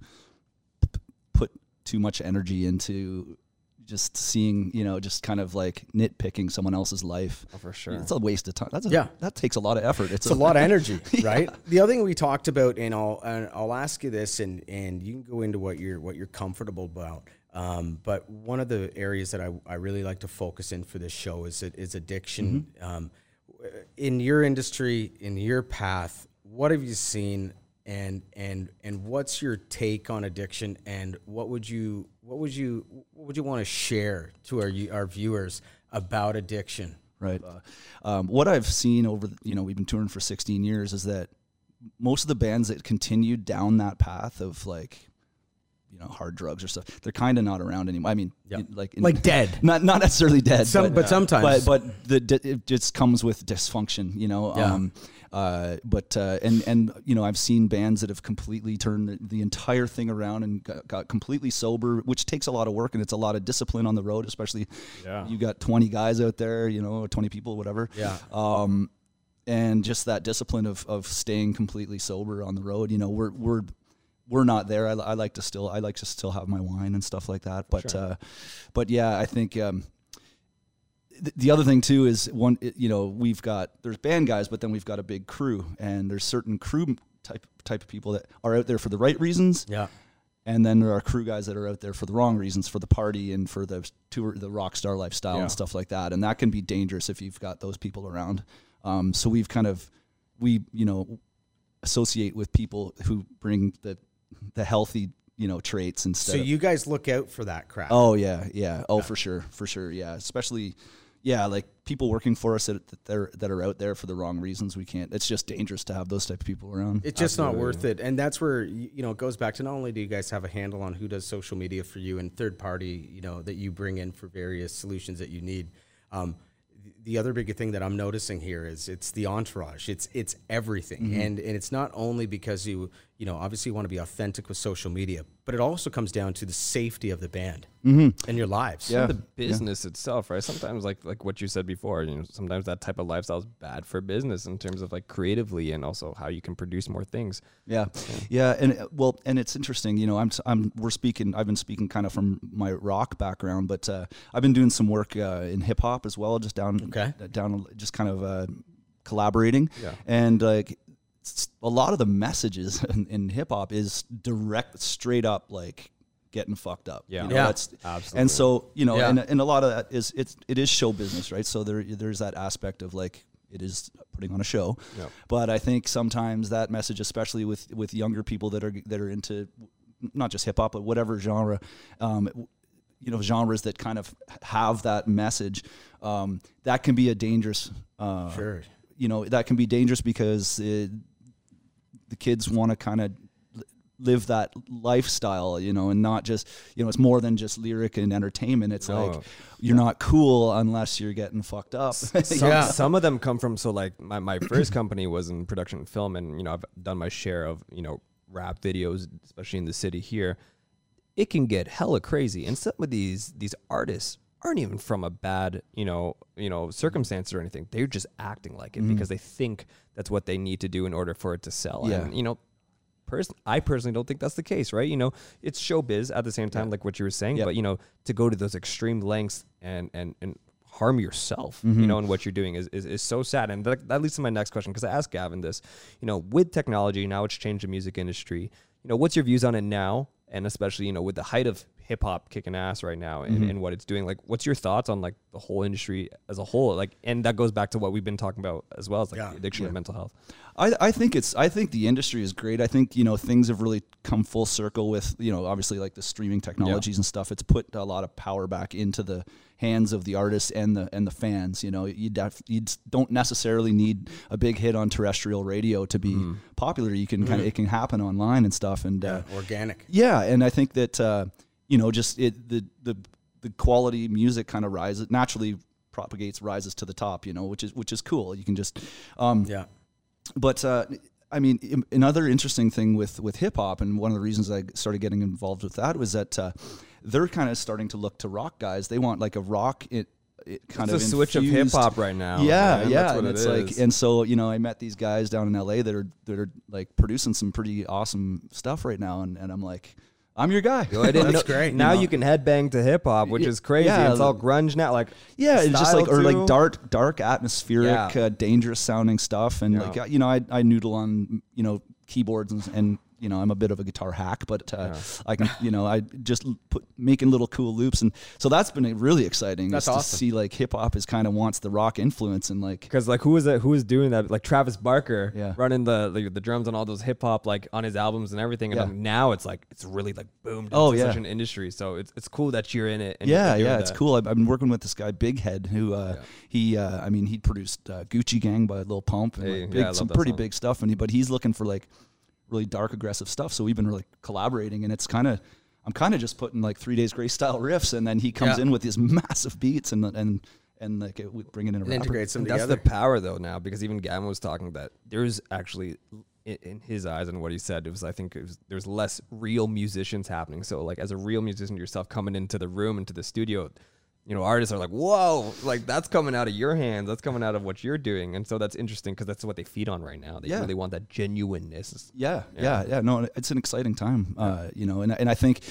p- put too much energy into just seeing, you know, just kind of like nitpicking someone else's life. Oh, for sure. It's a waste of time. That's a, Yeah. that takes a lot of effort. It's a lot of energy, right? The other thing we talked about, and I'll and I'll ask you this, and and you can go into what you're what you're comfortable about. Um, but one of the areas that I, I really like to focus in for this show is is addiction. Um, in your industry, in your path, what have you seen, and and and what's your take on addiction, and what would you what would you what would you want to share to our our viewers about addiction? Right. Uh, um, what I've seen over, the, you know, we've been touring for sixteen years is that most of the bands that continued down that path of like, you know, hard drugs or stuff, they're kind of not around anymore. I mean, Yep. in- like, in, Like dead. not, not necessarily dead, Some- but, but sometimes. but, but the, di- it just comes with dysfunction, you know? Yeah. Um, uh, but, uh, and, and, you know, I've seen bands that have completely turned the, the entire thing around and got, got completely sober, which takes a lot of work and it's a lot of discipline on the road, especially Yeah. you got twenty guys out there, you know, twenty people, whatever. Yeah. Um, and just that discipline of of staying completely sober on the road. You know, we're we're we're not there. I, I like to still I like to still have my wine and stuff like that. But sure. uh, but yeah, I think um, th- the other thing too is one. You know, we've got there's band guys, but then we've got a big crew, and there's certain crew type type of people that are out there for the right reasons. Yeah. And then there are crew guys that are out there for the wrong reasons, for the party and for the tour, the rock star lifestyle yeah. and stuff like that. And that can be dangerous if you've got those people around. Um, so we've kind of, we, you know, associate with people who bring the, the healthy, you know, traits instead. So of, you guys look out for that crowd. Oh yeah. Yeah. Oh, yeah. for sure. For sure. Yeah. Especially, yeah, like people working for us that, that they're that are out there for the wrong reasons. We can't. It's just dangerous to have those type of people around. It's just Absolutely. Not worth it. And that's where you know it goes back to not only do you guys have a handle on who does social media for you and third party, you know, that you bring in for various solutions that you need. Um, the other big thing that I'm noticing here is it's the entourage. It's it's everything, mm-hmm. and and it's not only because you you know obviously you want to be authentic with social media, but it also comes down to the safety of the band mm-hmm. and your lives. Yeah, and the business yeah. itself, right? Sometimes like like what you said before, you know, sometimes that type of lifestyle is bad for business in terms of like creatively and also how you can produce more things. Yeah, yeah, yeah and uh, well, and it's interesting. You know, I'm I'm we're speaking. I've been speaking kind of from my rock background, but uh, I've been doing some work uh, in hip hop as well, just down okay. down just kind of uh, collaborating, yeah. and like. A lot of the messages in, in hip hop is direct, straight up, like getting fucked up. Yeah, you know, yeah, that's, absolutely. And so you know, yeah. and, and a lot of that is it's it is show business, right? So there there's that aspect of like it is putting on a show. Yeah. But I think sometimes that message, especially with with younger people that are that are into not just hip hop but whatever genre, um, you know, genres that kind of have that message, um, that can be a dangerous. Uh, sure. You know, that can be dangerous because. It, the kids want to kind of live that lifestyle, you know, and not just, you know, it's more than just lyric and entertainment. It's no. like, you're not cool unless you're getting fucked up. some, yeah. some of them come from, so like my, my first company was in production and film, and, you know, I've done my share of, you know, rap videos, especially in the city here. It can get hella crazy. And some of these, these artists aren't even from a bad, you know, you know, circumstance or anything. They're just acting like it mm. because they think that's what they need to do in order for it to sell. Yeah. And, you know, pers- I personally don't think that's the case, right? You know, it's showbiz at the same time, yeah. like what you were saying, yeah. but, you know, to go to those extreme lengths and, and, and harm yourself, mm-hmm. you know, in what you're doing is, is, is so sad. And that, that leads to my next question, because I asked Gavin this, you know, with technology, now it's changed the music industry. You know, what's your views on it now? And especially, you know, with the height of hip hop kicking ass right now and, mm-hmm. and what it's doing, like, what's your thoughts on like the whole industry as a whole? Like, and that goes back to what we've been talking about as well as like yeah. the addiction yeah. and mental health. I, I think it's, I think the industry is great. I think, you know, things have really come full circle with, you know, obviously like the streaming technologies yeah. and stuff. It's put a lot of power back into the hands of the artists and the, and the fans. You know, you def, you don't necessarily need a big hit on terrestrial radio to be mm. popular. You can mm. kind of, it can happen online and stuff. And yeah, uh, organic. Yeah. And I think that, uh, you know, just it, the, the, the quality music kind of rises, naturally propagates, rises to the top, you know, which is, which is cool. You can just, um, yeah. But, uh, I mean, another interesting thing with, with hip hop, and one of the reasons I started getting involved with that was that, uh, they're kind of starting to look to rock guys. They want like a rock, it, it kind it's of a switch of hip hop right now. Yeah. Man. Yeah. That's what and it it's is. like, and so, you know, I met these guys down in L A that are, that are like producing some pretty awesome stuff right now. And, and I'm like, I'm your guy. Yo, I didn't That's know, great. Now you, know? you can headbang to hip hop, which is crazy. Yeah, it's all grunge now. Like yeah, it's just like or too. like dark, dark atmospheric, yeah. uh, dangerous sounding stuff, and yeah. like you know, I I noodle on you know keyboards and, and you know I'm a bit of a guitar hack, but uh, yeah. I can you know I just put making little cool loops, and so that's been really exciting. That's to awesome. see like hip hop is kind of wants the rock influence and like because like who was that? Who was doing that? Like Travis Barker, yeah. running the, the the drums on all those hip hop like on his albums and everything. And yeah. like, now it's like it's really like boomed into oh, yeah. such an industry. So it's it's cool that you're in it. And yeah, you're yeah, that. it's cool. I've, I've been working with this guy Big Head, who uh, yeah. he, uh, I mean, he produced uh, Gucci Gang by Lil Pump and hey, like, big, yeah, some pretty song. big stuff. And he, but he's looking for like really dark, aggressive stuff. So we've been really collaborating, and it's kind of, I'm kind of just putting like Three Days Grace style riffs, and then he comes yeah. in with these massive beats and and and like it, we bring it in a rapper. Integrates them That's together. the power though now, because even Gavin was talking that there's actually in, in his eyes and what he said, it was I think it was, there's less real musicians happening. So like as a real musician yourself coming into the room into the studio, you know, artists are like, whoa, like that's coming out of your hands. That's coming out of what you're doing. And so that's interesting because that's what they feed on right now. They Yeah. really want that genuineness. Yeah, yeah, yeah. No, it's an exciting time, uh, you know, and and I think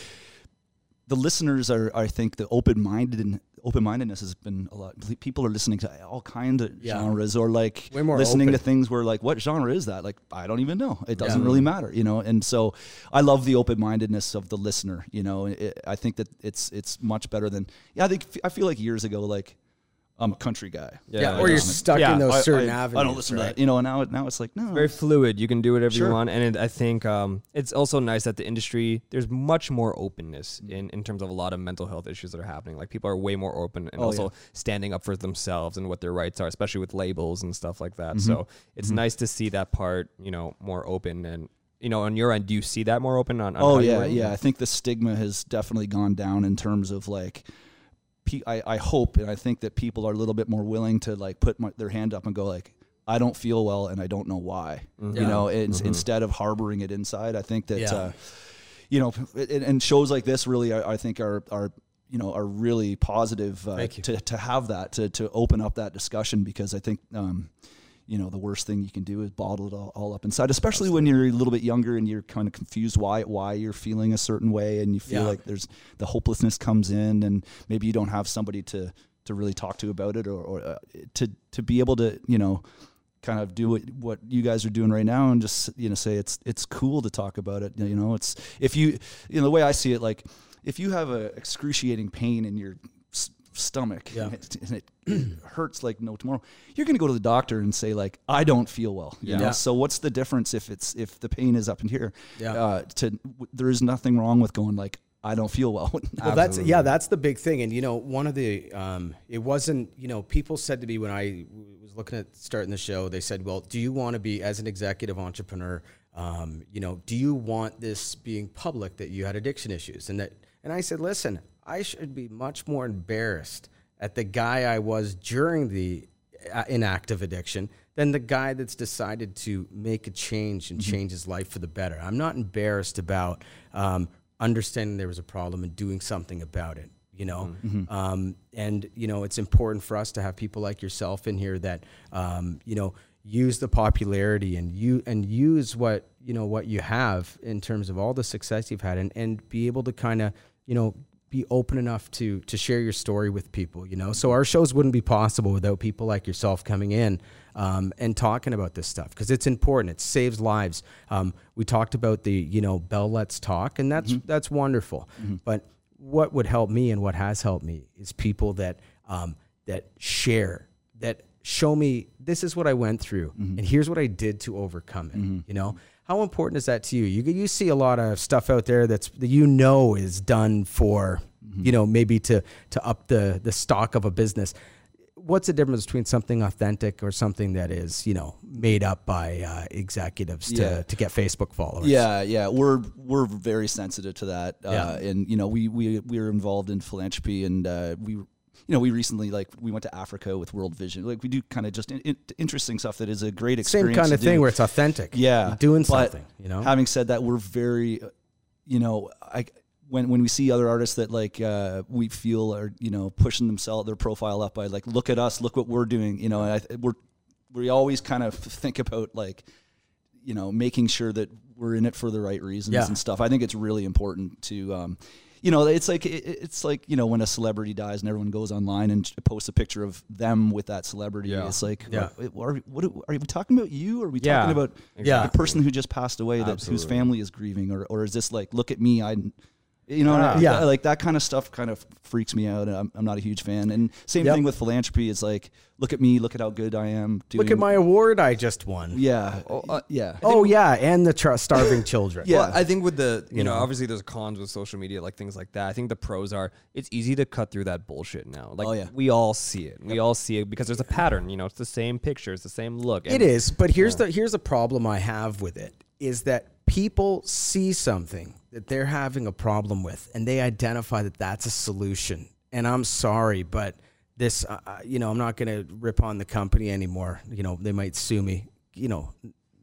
the listeners are, I think, the open-minded and open-mindedness has been a lot. People are listening to all kinds of Yeah. genres, or like Way more listening open. to things where like, what genre is that? Like, I don't even know. It doesn't Yeah. really matter, you know. And so, I love the open-mindedness of the listener. You know, it, I think that it's it's much better than. Yeah, I think I feel like years ago, like I'm a country guy. Yeah, I or you're know. stuck Yeah, in those I, certain I, avenues. I don't listen right? to that, you know. And now now it's like no, Very fluid. You can do whatever Sure. you want. And it, I think um, it's also nice that the industry, there's much more openness in, in terms of a lot of mental health issues that are happening. Like people are way more open and Oh, also yeah. standing up for themselves and what their rights are, especially with labels and stuff like that. Mhm. So it's Mhm. nice to see that part, you know, more open. And, you know, on your end, do you see that more open on, on Oh how you yeah, write? yeah. I think the stigma has definitely gone down in terms of like, pe- I, I hope and I think that people are a little bit more willing to like put my, their hand up and go like, I don't feel well and I don't know why. Mhm. You know, Yeah. it's, Mhm. instead of harboring it inside, I think that, Yeah. uh, you know, it, and shows like this really, I, I think are are you know are really positive uh, Thank you. to to have that to to open up that discussion, because I think. Um, you know, the worst thing you can do is bottle it all, all up inside, especially when you're a little bit younger and you're kind of confused why why you're feeling a certain way, and you feel Yeah. like there's the hopelessness comes in, and maybe you don't have somebody to to really talk to about it, or, or uh, to to be able to, you know, kind of do what, what you guys are doing right now, and just, you know, say it's it's cool to talk about it. You know, it's if you you know the way I see it, like if you have a excruciating pain in your s- stomach, Yeah. and it, and it hurts like no tomorrow, you're going to go to the doctor and say like, I don't feel well. You Yeah. know? Yeah. So what's the difference if it's if the pain is up in here? Yeah. Uh, to w- there is nothing wrong with going like, I don't feel well. Well, that's yeah, that's the big thing. And you know, one of the um, it wasn't, you know, people said to me when I w- was looking at starting the show, they said, "Well, do you want to be as an executive entrepreneur? Um, you know, do you want this being public that you had addiction issues?" And that, and I said, "Listen, I should be much more embarrassed at the guy I was during the uh, inactive addiction than the guy that's decided to make a change and Mm-hmm. change his life for the better. I'm not embarrassed about." Um, understanding there was a problem and doing something about it, you know? Mm-hmm. Um, and, you know, it's important for us to have people like yourself in here that, um, you know, use the popularity and you, and use what, you know, what you have in terms of all the success you've had, and, and be able to kind of, you know, be open enough to, to share your story with people, you know? So our shows wouldn't be possible without people like yourself coming in, um, and talking about this stuff, because it's important. It saves lives. Um, we talked about the, you know, Bell Let's Talk, and that's that's wonderful. But what would help me and what has helped me is people that um, that share, that show me this is what I went through, and here's what I did to overcome it. You know, how important is that to you? You you see a lot of stuff out there that's that you know is done for, you know, maybe to to up the the stock of a business. What's the difference between something authentic or something that is, you know, made up by uh, executives to, Yeah. to get Facebook followers? Yeah, yeah, we're we're very sensitive to that, uh, Yeah. and you know, we we we are involved in philanthropy, and uh, we, you know, we recently like we went to Africa with World Vision. Like we do kind of just in, in, interesting stuff that is a great Same experience. kind of to thing do. where it's authentic. Yeah, You're doing but something, you know? Having said that, we're very, uh, you know, I when when we see other artists that like uh, we feel are, you know, pushing themselves their profile up by like, look at us, look what we're doing, you know, and I, we're we always kind of think about like, you know, making sure that we're in it for the right reasons Yeah. and stuff. I think it's really important to. Um, You know, it's like it, it's like, you know, when a celebrity dies and everyone goes online and posts a picture of them with that celebrity. Yeah. It's like, Yeah. what, are, we, what are we talking about? You? Or are we Yeah. talking about Yeah. the person who just passed away that whose Absolutely. family is grieving, or or is this like, look at me, I, you know, Ah. and I- Yeah. like that kind of stuff kind of freaks me out. And I'm, I'm not a huge fan. And same Yep. thing with philanthropy. It's like, look at me, look at how good I am doing. Look at my award I just won. yeah, Oh, uh, yeah. Oh, yeah, and the tr- starving children. Yeah. Well, I think with the, you, You know, know. obviously there's cons with social media, like things like that. I think the pros are it's easy to cut through that bullshit now. Like Oh, yeah. we all see it. We all see it because there's a pattern, you know, it's the same picture, it's the same look. It is, but here's the here's the problem I have with it is that people see something that they're having a problem with, and they identify that that's a solution. And I'm sorry, but this, uh, uh, you know, I'm not going to rip on the company anymore. You know, they might sue me. You know,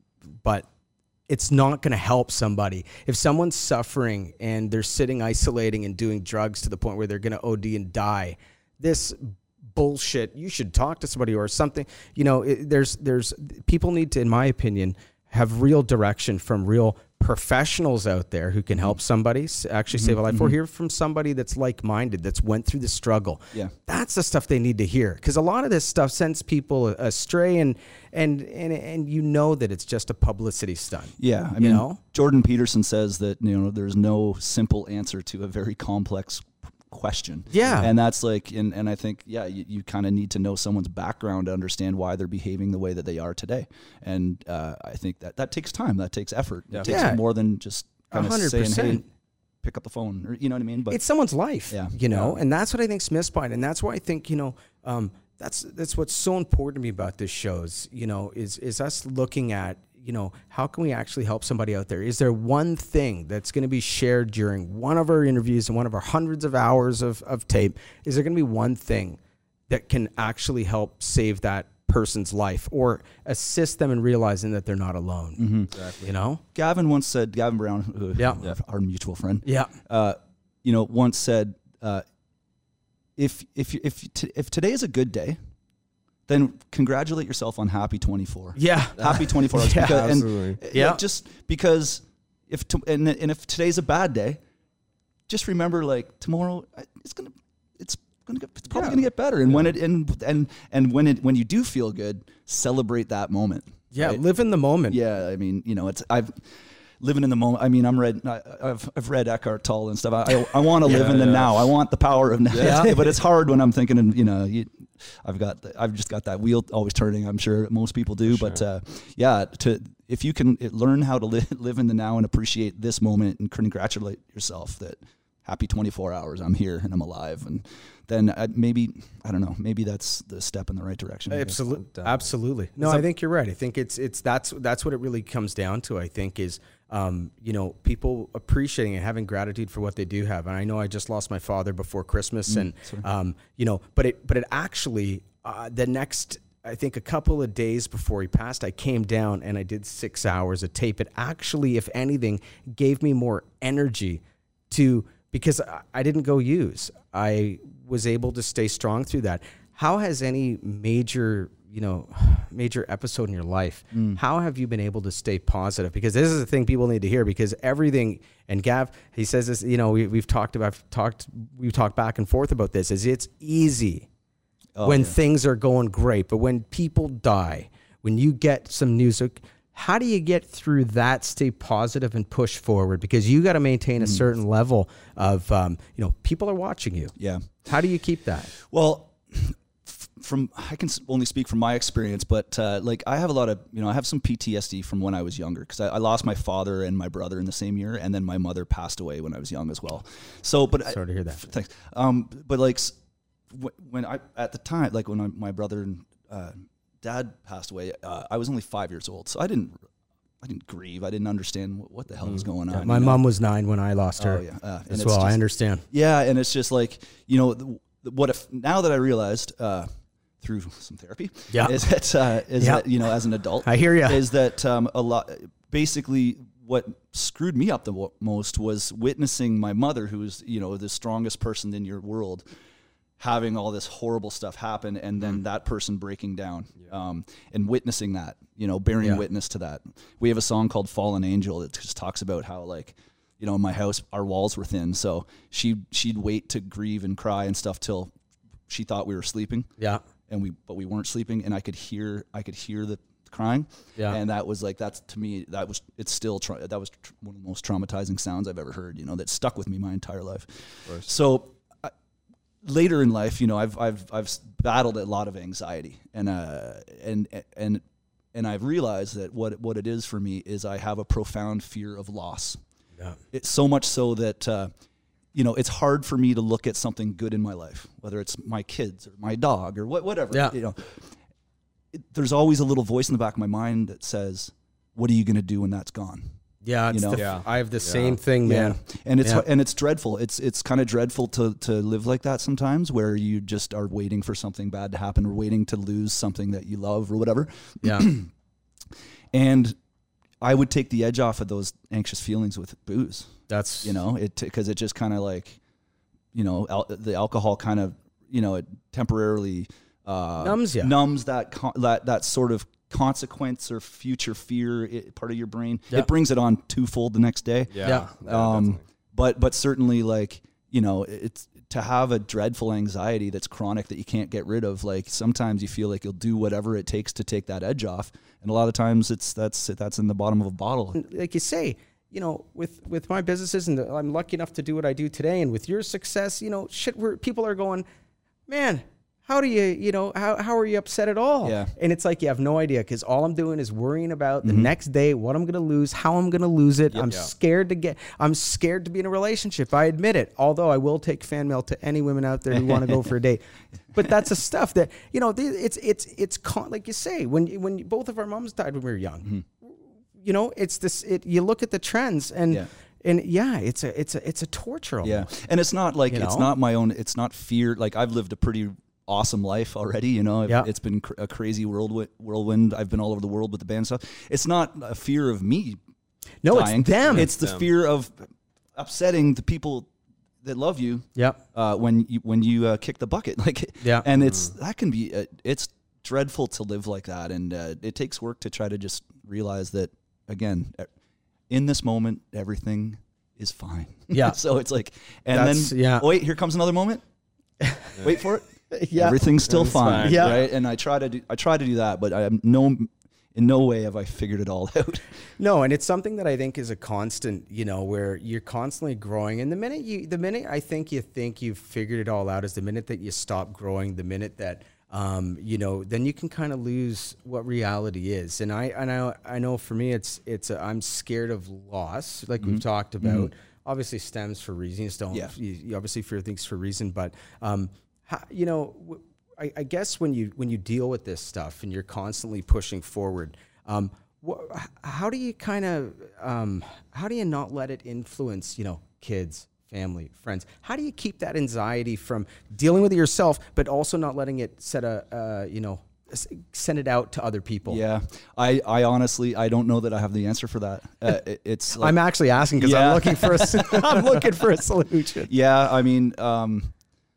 but it's not going to help somebody if someone's suffering and they're sitting isolating and doing drugs to the point where they're going to O D and die. this bullshit, you should talk to somebody or something. You know, it, there's there's people need to, in my opinion, have real direction from real professionals out there who can help somebody s- actually save a life, or hear from somebody that's like-minded, that's went through the struggle. Yeah. That's the stuff they need to hear, because a lot of this stuff sends people astray, and and and and you know that it's just a publicity stunt. Yeah, I You mean, know? Jordan Peterson says that, you know, there's no simple answer to a very complex question. Yeah. And that's like, and, and I think, yeah, you, you kind of need to know someone's background to understand why they're behaving the way that they are today. And uh, I think that that takes time, that takes effort. It takes Yeah. more than just kind of hundred saying, hey, percent. pick up the phone, or, you know what I mean? But It's someone's life, Yeah. you know, and that's what I think Smith's Pine, and that's why I think, you know, um, that's that's what's so important to me about this show is, you know, is is us looking at, you know, how can we actually help somebody out there? Is there one thing that's going to be shared during one of our interviews and one of our hundreds of hours of, of tape? Is there going to be one thing that can actually help save that person's life or assist them in realizing that they're not alone? Mm-hmm. Exactly. You know? Gavin once said, Gavin Brown, who, Yeah. our mutual friend, Yeah. uh, you know, once said, uh, if if you- if t- if today is a good day, then congratulate yourself on happy twenty-four. Yeah. Happy twenty-four hours. Yeah, because, absolutely. And, Yeah. yeah, just because if to, and and if today's a bad day, just remember, like, tomorrow uh, it's gonna it's gonna get, it's probably Yeah. gonna get better. And when it and and and when it when you do feel good, celebrate that moment. Yeah. right? Live in the moment. Yeah, I mean, you know, it's I've living in the moment. I mean, I'm read. I, I've I've read Eckhart Tolle and stuff. I I, I want to live Yeah, in the yeah. now. I want the power of now. Yeah. But it's hard when I'm thinking, and you know, you, I've got the, I've just got that wheel always turning. I'm sure most people do. But uh, yeah, to if you can learn how to live live in the now and appreciate this moment and congratulate yourself that happy twenty-four hours. I'm here and I'm alive. And then uh, maybe I don't know. Maybe that's the step in the right direction. I guess. Absolutely, Definitely. absolutely. No, I think you're right. I think it's it's that's that's what it really comes down to. I think is um, you know, people appreciating and having gratitude for what they do have. And I know I just lost my father before Christmas, and um, you know, but it but it actually uh, the next. I think a couple of days before he passed, I came down and I did six hours of tape. It actually, if anything, gave me more energy to, because I- I didn't go use. I was able to stay strong through that. How has any major, you know, major episode in your life, how have you been able to stay positive? Because this is the thing people need to hear, because everything, and Gav, he says this, you know, we, we've talked about, talked, we've talked back and forth about this, is it's easy when yeah. things are going great, but when people die, when you get some news, like, how do you get through that, stay positive and push forward? Because you got to maintain a certain level of, um, you know, people are watching you. Yeah. How do you keep that? Well, f- from I can s- only speak from my experience, but uh, like I have a lot of, you know, I have some P T S D from when I was younger, because I, I lost my father and my brother in the same year, and then my mother passed away when I was young as well. So, but I- Sorry to hear that. f- Thanks. Um, but like s- wh- when I at the time, like when I, my brother and uh, dad passed away, uh, I was only five years old, so I didn't. I didn't grieve. I didn't understand what, what the hell was going on. My you know? mom was nine when I lost her Oh, yeah. Uh, and as it's well. I just- understand. Yeah, and it's just like, you know, th- what if now that I realized uh, through some therapy, Yeah. is that uh, is Yeah. that you know, as an adult, I hear ya. is that um, a lot. Basically, what screwed me up the wo- most was witnessing my mother, who's, you know, the strongest person in your world, having all this horrible stuff happen, and then that person breaking down, um, and witnessing that, you know, bearing Yeah. witness to that. We have a song called "Fallen Angel" that just talks about how, like, you know, in my house, our walls were thin, so she she'd wait to grieve and cry and stuff till she thought we were sleeping, Yeah. and we but we weren't sleeping, and I could hear I could hear the crying, Yeah. and that was like, that's to me, that was it's still tra- that was tr- one of the most traumatizing sounds I've ever heard, you know, that stuck with me my entire life. So I, later in life, you know, I've I've I've battled a lot of anxiety, and uh and and and I've realized that what what it is for me is I have a profound fear of loss. Yeah. It's so much so that uh, you know, it's hard for me to look at something good in my life, whether it's my kids or my dog or what, whatever. Yeah. You know, it, there's always a little voice in the back of my mind that says, "What are you going to do when that's gone?" Yeah. It's You know? the, Yeah. I have the same thing, man. And it's Yeah. and it's dreadful. It's it's kind of dreadful to to live like that sometimes, where you just are waiting for something bad to happen, or waiting to lose something that you love or whatever. Yeah. And I would take the edge off of those anxious feelings with booze. That's, You know, it because it just kind of like, you know, al- the alcohol kind of you know, it temporarily uh, Numbs ya. numbs that con- that that sort of consequence or future fear it, part of your brain. Yeah. It brings it on twofold the next day. Yeah. Um, but but certainly, like, you know, it's to have a dreadful anxiety that's chronic that you can't get rid of. Like, sometimes you feel like you'll do whatever it takes to take that edge off, and a lot of times it's that's that's in the bottom of a bottle. Like you say, you know, with with my businesses, and I'm lucky enough to do what I do today, and with your success, you know, shit, where people are going, man, how do you, you know, how, how are you upset at all? Yeah. And it's like, you have no idea, because all I'm doing is worrying about the next day, what I'm going to lose, how I'm going to lose it. I'm Yeah. scared to get, I'm scared to be in a relationship. I admit it. Although I will take fan mail to any women out there who want to go for a date. But that's the stuff that, you know, it's, it's, it's con- like you say, when, when both of our moms died when we were young, mm-hmm. you know, it's this, it, you look at the trends and, Yeah. and yeah, it's a, it's a, it's a torture almost. Yeah. And it's not like, You it's know? not my own, it's not fear. Like, I've lived a pretty awesome life already, you know. Yeah. It's been cr- a crazy whirlwind, whirlwind. I've been all over the world with the band stuff. It's not a fear of me No, dying. it's them. It's the them. fear of upsetting the people that love you. Yeah. Uh, when you when you uh, kick the bucket, like, Yeah. and it's that can be uh, it's dreadful to live like that, and uh, it takes work to try to just realize that, again, e- in this moment, everything is fine. Yeah. So it's like, and That's- then yeah. oh, wait, here comes another moment. Wait for it. Yeah. Everything's still That's fine, fine. Yeah. right? And I try to do I try to do that, but I am no in no way have I figured it all out. No, and it's something that I think is a constant, you know, where you're constantly growing. And the minute you, the minute I think you think you've figured it all out is the minute that you stop growing, the minute that, um, you know, then you can kind of lose what reality is. And I, and I, I know for me, it's, it's, a, I'm scared of loss, like we've talked about. Obviously, stems for reasons. Don't Yeah. you, you obviously fear things for a reason, but, um, how, you know. W- I, I guess when you when you deal with this stuff and you're constantly pushing forward, um, wh- how do you kind of um, how do you not let it influence, you know, kids, family, friends? How do you keep that anxiety from dealing with it yourself, but also not letting it set a uh, you know s- send it out to other people? Yeah, I, I honestly I don't know that I have the answer for that. Uh, it, it's like, I'm actually asking because Yeah. I'm looking for a s- I'm looking for a solution. yeah. I mean, um,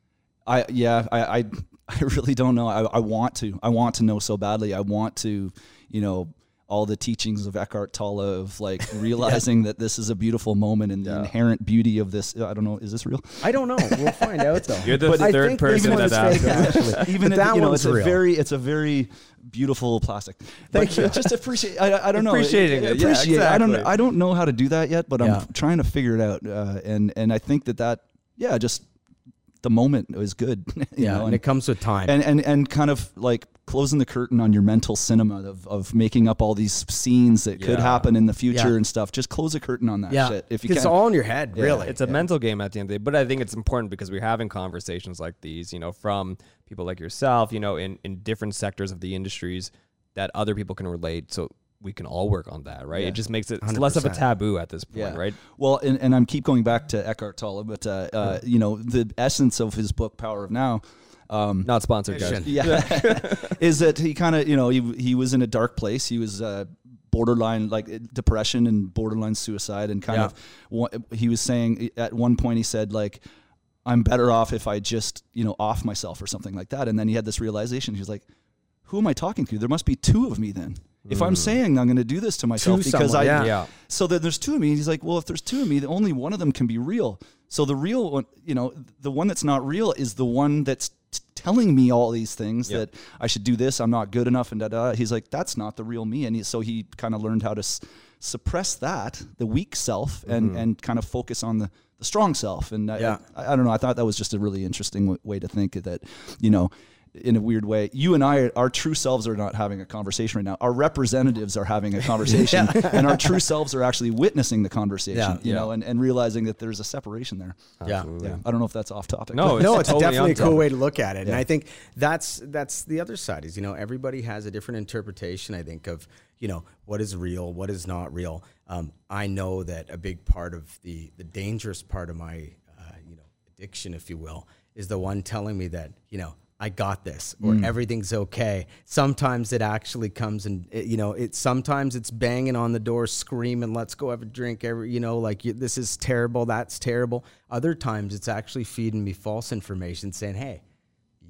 I yeah I. I I really don't know. I, I want to. I want to know so badly. I want to, you know, all the teachings of Eckhart Tolle of like realizing that this is a beautiful moment and the inherent beauty of this. I don't know. Is this real? I don't know. We'll find out though. You're the But I third think person this one's that's fake, asked. actually. Even But if, that you know, one's it's real. a very, it's a very beautiful plastic. Thank But you. Just appreciate. I, I don't know. Appreciating it. Yeah, Appreciate. I don't. exactly. I don't know how to do that yet, but Yeah. I'm trying to figure it out. Uh, and and I think that that yeah, just the moment is good. you Yeah, know, and it comes with time. and, and and kind of like closing the curtain on your mental cinema of, of making up all these scenes that could Yeah. happen in the future Yeah. and stuff. Just close the curtain on that yeah, shit if you it's can. all in your head, Yeah. really. It's a mental game at the end of the day, but I think it's important because we're having conversations like these, you know, from people like yourself, you know, in, in different sectors of the industries that other people can relate. So we can all work on that, right? Yeah. It just makes it it's one hundred less of a percent. taboo at this point, Yeah. right? Well, and, and I'm keep going back to Eckhart Tolle, but uh, uh, you know, the essence of his book Power of Now. Um, Not sponsored, guys. Vision. yeah, is that he kind of, you know, he he was in a dark place. He was uh, borderline like depression and borderline suicide, and kind Yeah. of wa- he was saying at one point he said like, I'm better off if I just, you know, off myself or something like that. And then he had this realization. He was like, who am I talking to? There must be two of me then. If I'm saying I'm going to do this to myself To because someone, I, yeah. Yeah. so then there's two of me. He's like, well, if there's two of me, then only one of them can be real. So the real one, you know, the one that's not real is the one that's t- telling me all these things Yep. that I should do this, I'm not good enough, and da da. He's like, that's not the real me. And he, so he kind of learned how to s- suppress that, the weak self, and and kind of focus on the, the strong self. And I- Yeah. I, I don't know. I thought that was just a really interesting w- way to think that, you know, in a weird way, you and I, our true selves are not having a conversation right now. Our representatives are having a conversation, and our true selves are actually witnessing the conversation. Yeah. you Yeah. know, and, and realizing that there's a separation there. Yeah. Absolutely. Yeah, I don't know if that's off topic. No, no, it's totally definitely a on cool topic. way to look at it. And Yeah. I think that's that's the other side is, you know, everybody has a different interpretation, I think, of, you know, what is real, what is not real. Um, I know that a big part of the, the dangerous part of my, uh, you know, addiction, if you will, is the one telling me that, you know, I got this, or everything's okay. Sometimes it actually comes and, it, you know, it sometimes it's banging on the door, screaming, let's go have a drink. Every, you know, like you, this is terrible, that's terrible. Other times it's actually feeding me false information saying, hey,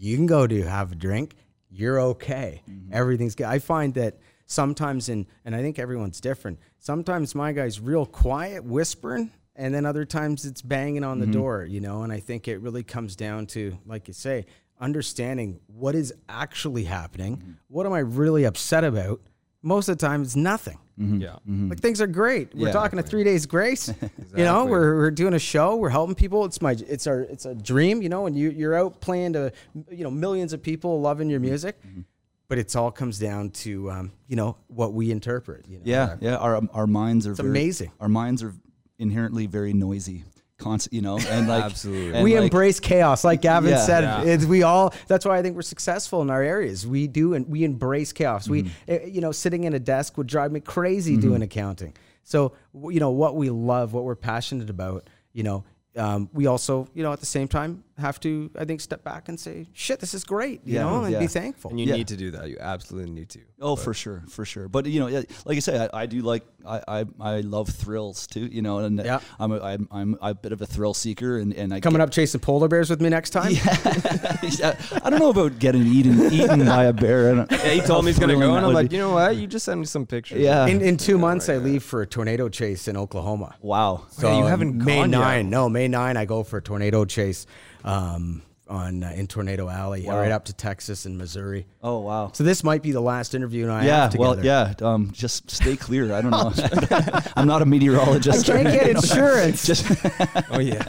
you can go to have a drink. You're okay. Mm-hmm. Everything's good. I find that sometimes in, and I think everyone's different. Sometimes my guy's real quiet, whispering, and then other times it's banging on the mm-hmm. door, you know, and I think it really comes down to, like you say, understanding what is actually happening. Mm-hmm. What am I really upset about? Most of the time it's nothing. Mm-hmm. Yeah. Mm-hmm. Like things are great. We're yeah, talking exactly. to Three Days Grace. Exactly. You know, we're we're doing a show. We're helping people. It's my it's our it's a dream. You know, and you you're out playing to you know millions of people loving your music. Mm-hmm. But it's all comes down to um, you know what we interpret. You know? Yeah, yeah. Our our minds are it's very, amazing. Our minds are inherently very noisy. Constant, you know, and like absolutely, and we like, embrace chaos, like Gavin yeah, said. yeah. It's, we all. That's why I think we're successful in our areas. We do, and we embrace chaos. Mm-hmm. We, uh, you know, sitting in a desk would drive me crazy mm-hmm. doing accounting. So, you know, what we love, what we're passionate about, you know, um, we also, you know, at the same time have to, I think, step back and say, shit, this is great, you yeah, know, and yeah. be thankful. And you yeah. need to do that. You absolutely need to. Oh, but. for sure, for sure. But you know, like you say, I, I do like I, I I love thrills too. You know, and yeah. I'm a, I'm I'm a bit of a thrill seeker, and and I coming get, up chasing polar bears with me next time. Yeah. I don't know about getting eaten eaten by a bear. I don't, Yeah, he told me he's gonna go, and I'm like, be. you know what? You just send me some pictures. Yeah. In in two Yeah, months, right, I yeah. leave for a tornado chase in Oklahoma. Wow. So Yeah, you haven't May gone yet. nine. No, May nine. I go for a tornado chase um, on uh, in Tornado Alley, Wow. right up to Texas and Missouri. Oh wow. So this might be the last interview and I Yeah, have together. well, yeah. Um, just stay clear. I don't know. I'm not a meteorologist. I can't get insurance. Just Oh yeah.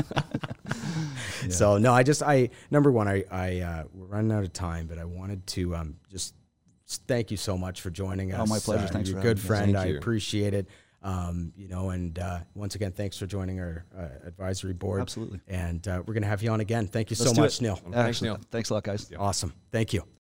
So no, I just I number one, I I uh, we're running out of time, but I wanted to um, just thank you so much for joining us. Oh, my pleasure. Uh, Thanks you're for a good having me. friend. Thank I you. appreciate it. Um, you know, and uh, once again, thanks for joining our uh, advisory board. Absolutely. And uh, we're gonna have you on again. Thank you Let's so do much, it. Neil. Thanks, Excellent. Neil. Thanks a lot, guys. Awesome. Thank you.